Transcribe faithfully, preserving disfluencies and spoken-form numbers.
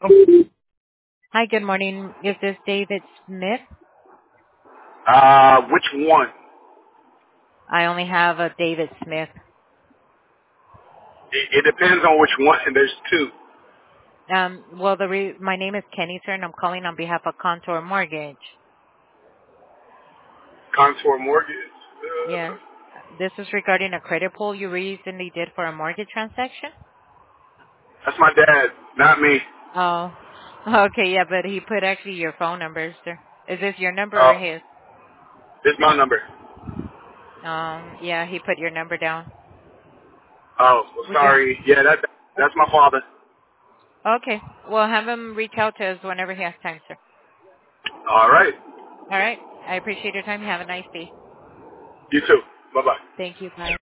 Hi, good morning. Is this David Smith? Uh, which one? I only have a David Smith. It, it depends on which one. There's two. Um, well, the re- my name is Kenny, sir, and I'm calling on behalf of Contour Mortgage. Contour Mortgage. Yes. Uh, This is regarding a credit pull you recently did for a mortgage transaction? that's my dad, not me. Oh, okay, yeah, but he put actually your phone number, sir. Is this your number Uh, or his? this is my number. Um, yeah, he put your number down. Oh, well, Would you? sorry. Yeah, that that's my father. Okay, well, have him reach out to us whenever he has time, sir. All right. All right. I appreciate your time. Have a nice day. You too. Bye bye. Thank you. Bye.